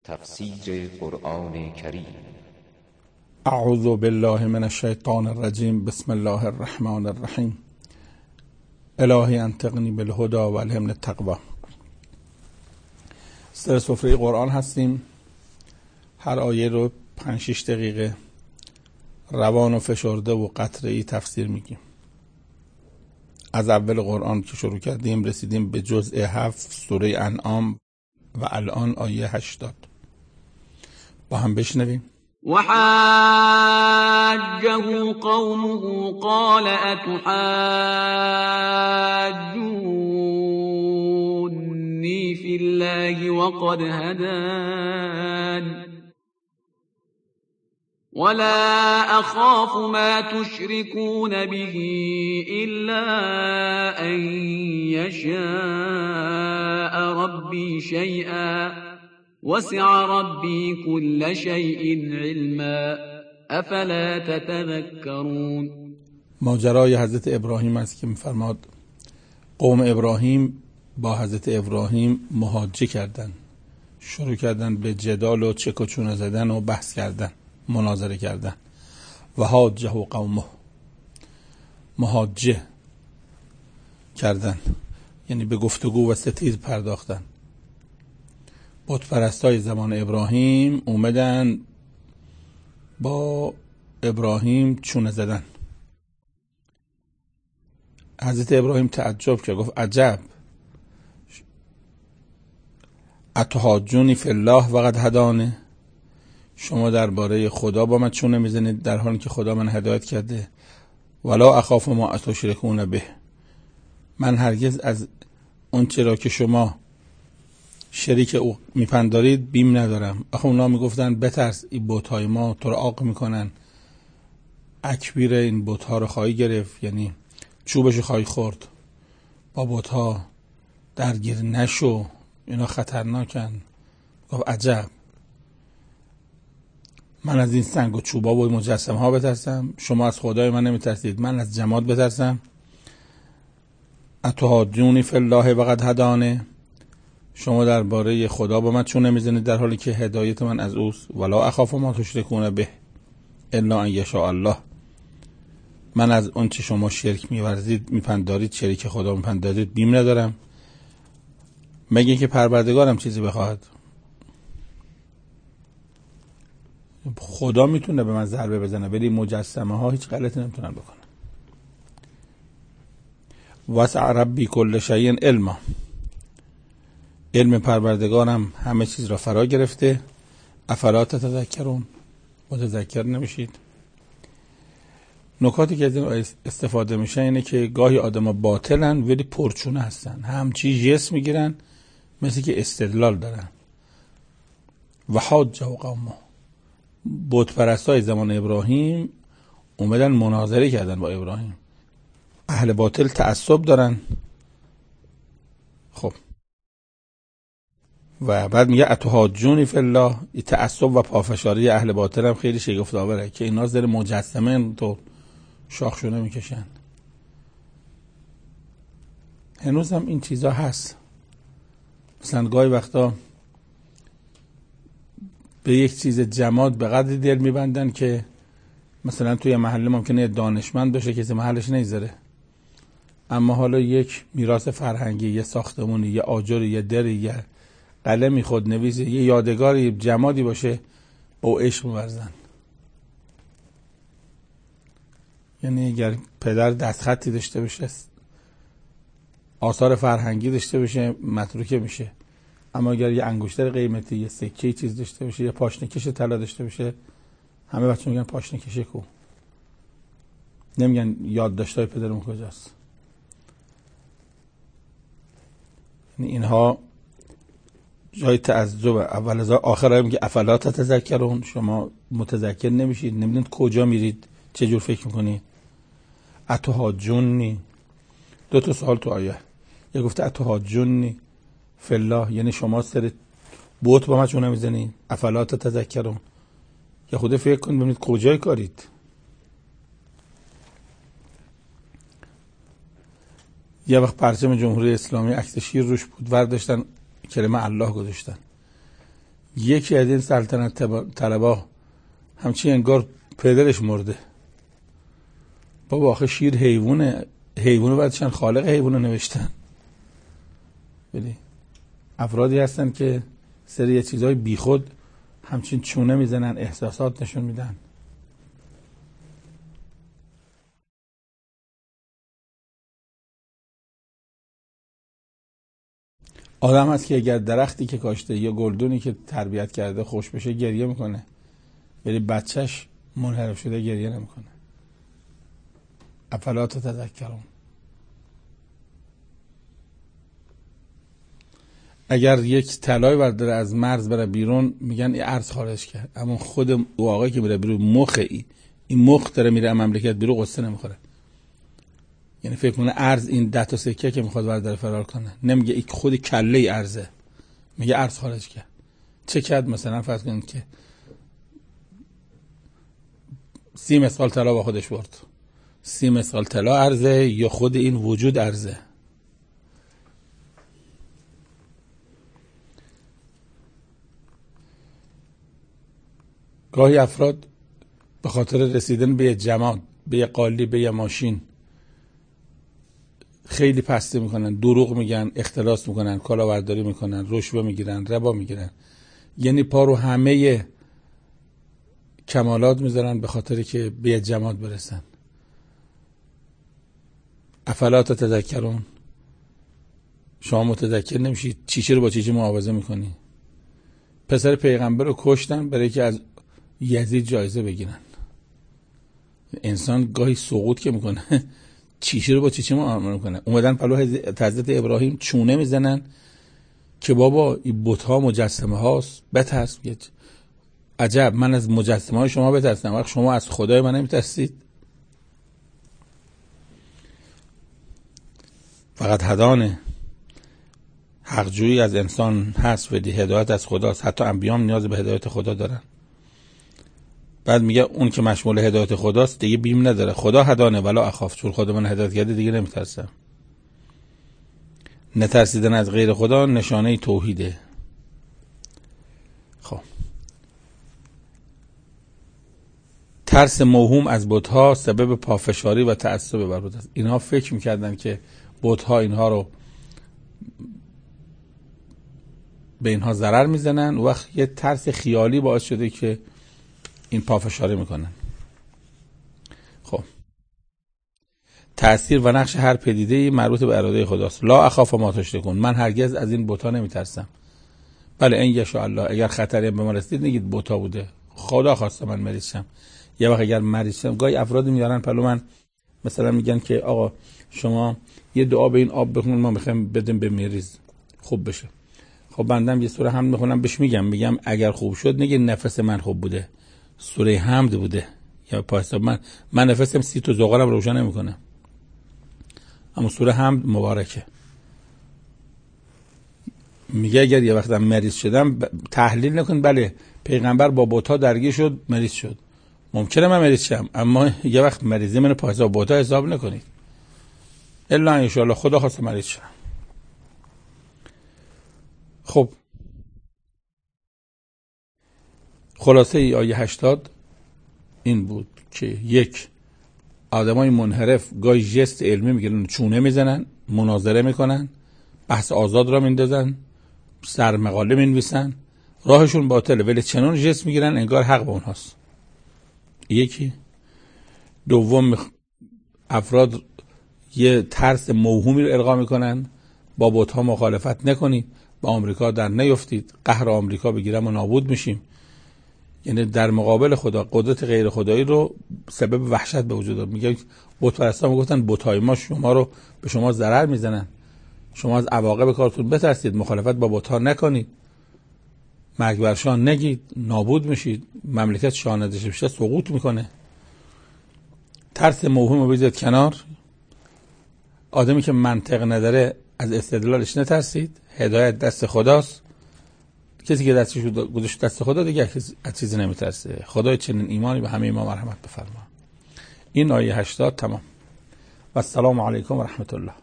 تفسیر قرآن کریم. اعوذ بالله من الشیطان الرجیم. بسم الله الرحمن الرحیم. الهی انطقنی بالهدی و الهمنی التقوی. سر سفره قرآن هستیم. هر آیه رو 5-6 دقیقه روان و فشرده و قطره‌ای تفسیر میگیم. از اول قرآن که شروع کردیم رسیدیم به جزء 7 سوره انعام و الان آیه 80. با هم بشنویم. وحاجه قومه قال اتحاجوني في الله وقد هدان ولا أخاف ما تشركون به إلا أن يشاء ربي شيئا وسع ربي كل شيء علما افلا تتذكرون. ماجرای حضرت ابراهیم است که می‌فرماد قوم ابراهیم با حضرت ابراهیم محاجه کردند، شروع کردن به جدال و چک و چونه زدن و بحث کردن، مناظره کردن. و حاجه قومه، محاجه کردن یعنی به گفتگو و ستیز پرداختن. بت پرستای زمان ابراهیم اومدن با ابراهیم چونه زدن. حضرت ابراهیم تعجب کرد، گفت عجب، اتحاجونی فی الله و قد هدانه، شما درباره خدا با من چونه میزنید در حالی که خدا من هدایت کرده. ولا اخاف ما تشرکون به، من هرگز از اون چرا که شما شریک او میپندارید بیم ندارم. آخه اونا میگفتن بترس، این بت‌های ما تو رو عاق میکنن، اکبیر این بت‌ها رو خواهی گرفت، یعنی چوبش خواهی خورد، با بت‌ها درگیر نشو، اینا خطرناکن. گفت عجب، من از این سنگ و چوبا و مجسمه ها بترسم، شما از خدای من نمیترسید، من از جماد بترسم. اتحاجونی فی الله و قد هدانه، شما درباره خدا با من چون نمیزنید در حالی که هدایت من از اوست. ولا اخاف ما تشرکون به الا ان یشاء الله، من از اون چه شما شرک می‌ورزید میپندارید، شریک خدا میپندارید بیم ندارم، مگه که پروردگارم چیزی بخواهد. خدا میتونه به من ضربه بزنه ولی مجسمه ها هیچ غلطی نمیتونن بکنن. وسع ربی کل شیء علما، علم پروردگارم همه چیز را فرا گرفته. افلا تتذکرون، متذکر نمیشید. نکاتی که از این استفاده میشه اینه که گاهی آدم‌ها باطلن ولی پرچونه هستن، همچی جس میگیرن مثل که استدلال دارن. و حاجه قومه، بت پرستای زمان ابراهیم اومدن مناظره کردن با ابراهیم. اهل باطل تعصب دارن. خب و بعد میگه اتحاجونی فی الله، این تعصب و پافشاری اهل باطل هم خیلی شگفت آوره که اینا زیر مجسمه تو شاخشونه میکشن. هنوز هم این چیزا هست. مثلا گاهی وقتا به یک چیز جماد به قدری دل میبندن که مثلا توی محله ممکنه دانشمند باشه کسی محلش نیذاره، اما حالا یک میراث فرهنگی، یه ساختمونی، یه آجری، یه دری، یه قلمی خودنویسی، یه یادگاری، جمادی باشه با عشق می‌ورزن. یعنی اگر پدر دستخطی داشته باشه، آثار فرهنگی داشته باشه، متروکه میشه، اما اگر یه انگشتر قیمتی، یه سکه چیز داشته باشه، یه پاشنکش طلا داشته باشه، همه بچه میگن پاشنکش کو، نمیگن یادداشت‌های پدرم کجاست. یعنی اینها جای تعجب. اول از آخر میگه افلا تتذکرون، شما متذکر نمیشید، نمیدونید کجا میرید، چه جور فکر میکنید. اتحاجونی، دو تا سوال تو آیه. یه گفته اتحاجونی فی الله، یعنی شما سر بت با من چون نمیزنید. افلا تتذکرون، یا خود فکر کنید ببینید کجای کارید. یه وقت پرچم جمهوری اسلامی عکس شیر روش بود، ورداشتن کلمه الله گذاشتن. یکی از این سلطنت طلبا همچین انگار پدرش مرده. بابا آخه شیر حیوانه، حیوانو بعدشن خالق حیوانو نوشتن. ولی افرادی هستن که سری چیزای بیخود همچین چونه میزنن، احساسات نشون میدن. آدم هست که اگر درختی که کاشته یا گلدونی که تربیت کرده خوش بشه گریه میکنه، ولی بچهش منحرف شده گریه نمیکنه. افلا تتذکرون. اگر یک طلای برداره از مرز بره بیرون میگن این ارز خارج کرد، اما خود او آقایی که میره بیرون این مخ داره میره مملکت بیرون قصه نمیخوره. یعنی فکر کنه ارز این 10 تا سکه که میخواد برداره فرار کنه، نمیگه این خود کله ارزه، میگه ارز خارج کرد. چه کرد؟ مثلا فرض کنید که 30 مثقال طلا با خودش برد. 30 مثقال طلا ارزه یا خود این وجود ارزه؟ گاهی افراد به خاطر رسیدن به یه جماعت، به یه قالی، به یه ماشین خیلی پستی میکنن، دروغ میگن، اختلاس میکنن، کلاهبرداری میکنن، رشوه میگیرن، ربا میگیرن. یعنی پا رو همه کمالات میذارن به خاطر که به یه جماعت برسن. افلا تتذکرون. شما متذکر نمیشید چیچی رو با چیچی معاوضه میکنی. پسر پیغمبر رو کشتن برای که از یزید جایزه بگیرن. انسان گاهی سقوط که میکنه چیچی رو با چیچی معامله میکنه. اومدن پلو حضرت ابراهیم چونه میزنن که بابا این بت‌ها مجسمه هاست، بترس. عجب، من از مجسمه های شما بترسم، وقت شما از خدای من نمیترسید؟ فقط هدانه. حقجویی از انسان هست و هدایت از خداست. حتی انبیام نیاز به هدایت خدا دارن. بعد میگه اون که مشمول هدایت خداست دیگه بیم نداره. خدا هدانه ولا اخاف، چون خدا من هدایت کرده دیگه نمیترسم. نترسیدن از غیر خدا نشانه توحیده. خب ترس موهوم از بت‌ها سبب پافشاری و تعصب بر بت است. اینها فکر میکردن که بت‌ها اینها رو به اینها ضرر میزنن، وقت یه ترس خیالی باعث شده که این پافشاری میکنن. خب تأثیر و نقش هر پدیده‌ای مربوط به اراده خداست. لا اخاف ما تشرکون. من هرگز از این بت‌ها نمیترسم. بله ان یشاء الله، اگر خطری به ما رسید نگید بت‌ها بوده، خدا خواسته من مریض شم. یه وقت اگر مریض شم، گاهی افراد میارن پلو من، مثلا میگن که آقا شما یه دعا به این آب بخونید ما میخوایم بدیم به مریض خوب بشه. خب بندم یه سوره حمد میخونم بهش، میگم اگر خوب شد نگید نفس من خوب بوده، سوره حمد بوده. یا پا حساب من نفسم 30 تا زغالم روشن نمیکنه، اما سوره حمد مبارکه. میگه اگر یه وقت مریض شدم تحلیل نکن، بله پیغمبر با بت‌ها درگیر شد مریض شد، ممکنه من مریض شم، اما یه وقت مریضی منو پا حساب بت‌ها حساب نکنید. الا ان شاء الله خدا خواسته مریض شم. خب خلاصه ای آیه 80 این بود که یک، آدمای منحرف گاهی جست علمی میگیرن، چونه میزنن، مناظره میکنن، بحث آزاد را میندازن، سرمقاله مینویسن، راهشون باطله ولی چنان جست میگیرن انگار حق به اونهاست. یکی. دوم، افراد یه ترس موهومی رو القا میکنن، با بت‌ها مخالفت نکنید، با آمریکا در نیفتید، قهر آمریکا بگیرم و نابود میشیم. یعنی در مقابل خدا قدرت غیر خدایی رو سبب وحشت به وجود داد. میگه بت پرستا میگفتن بت‌های ما شما رو به شما ضرر میزنن، شما از عواقب کارتون بترسید، مخالفت با بت‌ها نکنید، مرگ بر شاه نگید، نابود میشید، مملکت شاه نداشته بشه سقوط میکنه. ترس موهوم رو بذارید کنار. آدمی که منطق نداره از استدلالش نترسید، هدایت دست خداست. کسی که دستش گذاشت دست خدا دیگه از چیزی نمیترسه. خدای چنین ایمانی به همه ما مرحمت بفرما. این آیه 80 تمام. و السلام علیکم و رحمت الله.